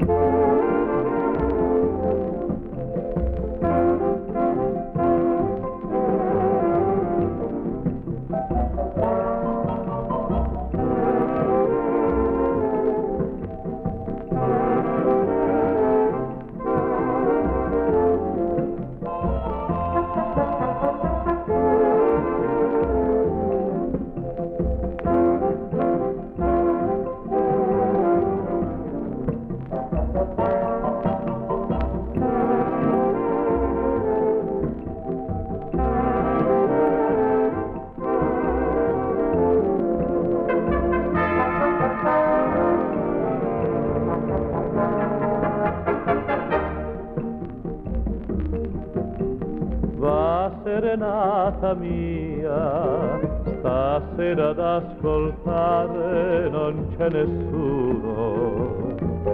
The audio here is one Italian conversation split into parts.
Serenata mia, stasera ad ascoltare non c'è nessuno,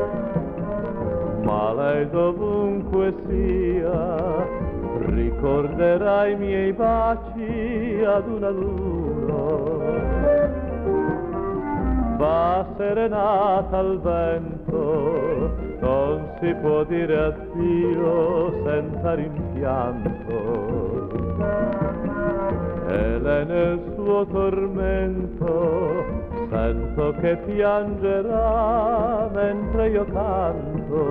ma lei dovunque sia ricorderà i miei baci ad uno ad uno. Va serenata al vento, non si può dire addio senza rimpianto. E lei nel suo tormento sento che piangerà mentre io canto.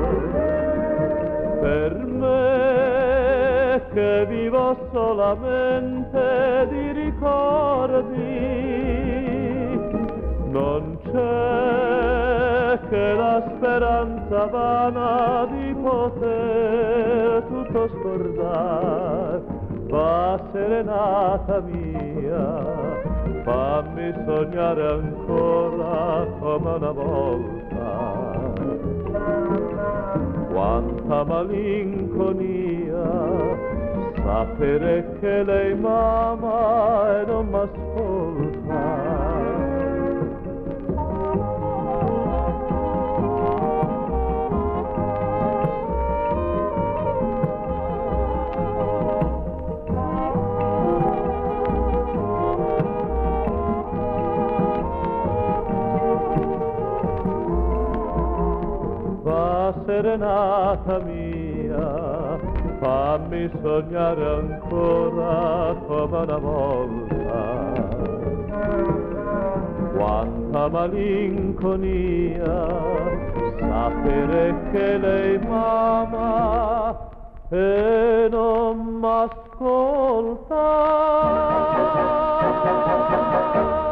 Per me che vivo solamente di ricordi, non c'è che la speranza vana di poter tutto scordare. Va serenata mia, fammi sognare ancora come una volta. Quanta malinconia sapere che lei m'ama e non m'ascolta. Serenata mia, fammi sognare ancora come una volta. Quanta malinconia sapere che lei m'ama e non m'ascolta.